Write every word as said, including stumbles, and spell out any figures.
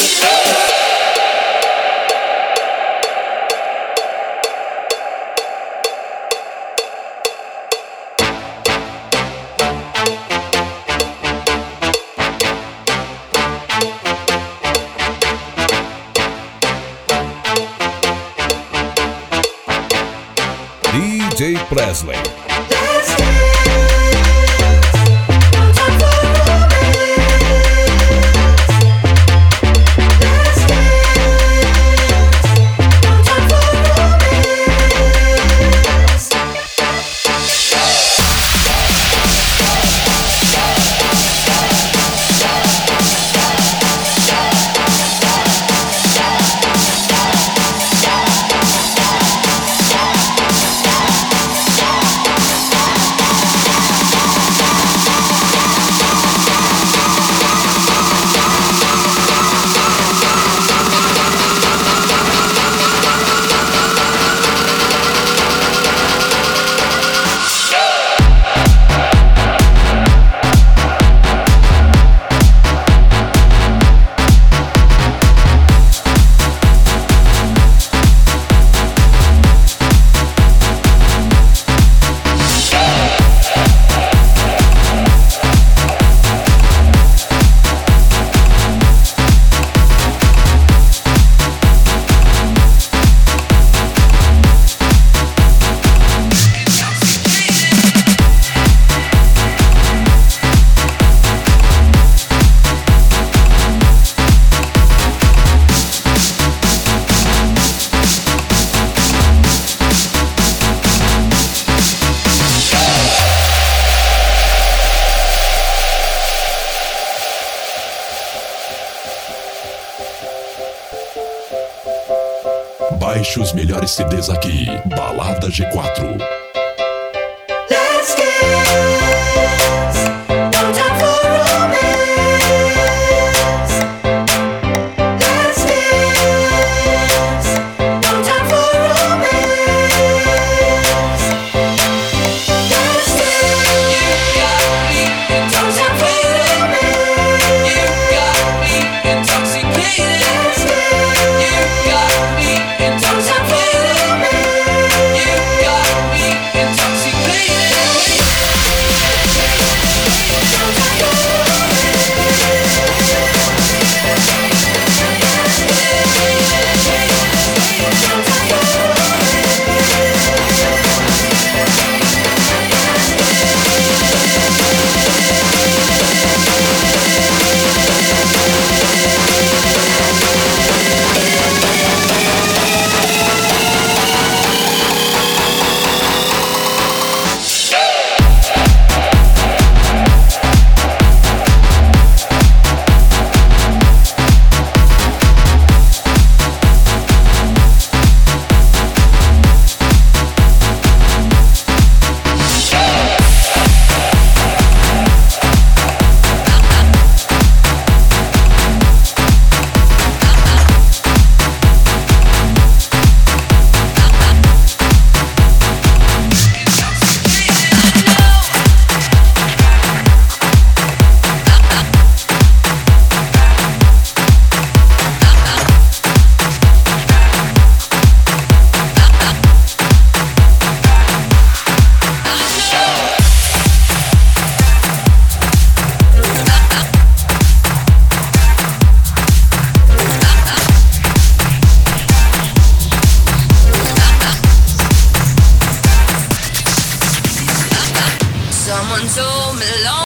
D J Presley. Baixe os melhores C Ds aqui. Balada G quatro. Let's dance. No time for romance. Let's dance. No time for romance. Let's dance. You got me intoxicated. You got me intoxicated. Let's dance. You got me intoxicated. You got me intoxicated. Someone told me long